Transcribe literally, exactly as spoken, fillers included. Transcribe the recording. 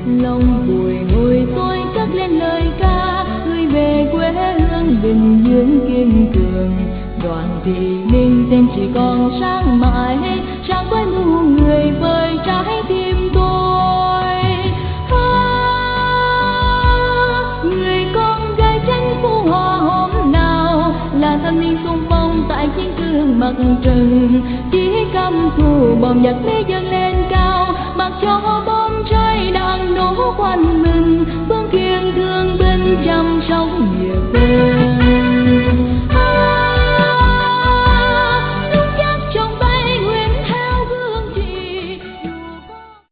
lòng bồi hồi tôi cất lên lời ca gửi về quê hương Bình Dương kiên cường. Đoàn thị ninh tên chỉ còn sáng mãi, sáng với nụ người với trái tim tôi. Ah, người con gái tranh phú hòa hôm nào là thanh niên xung phong tại chiến trường mặt trận, chỉ căm thù bom giặc mê dâng lên cao, mặc cho bom cháy đang nổ quanh mình. Phương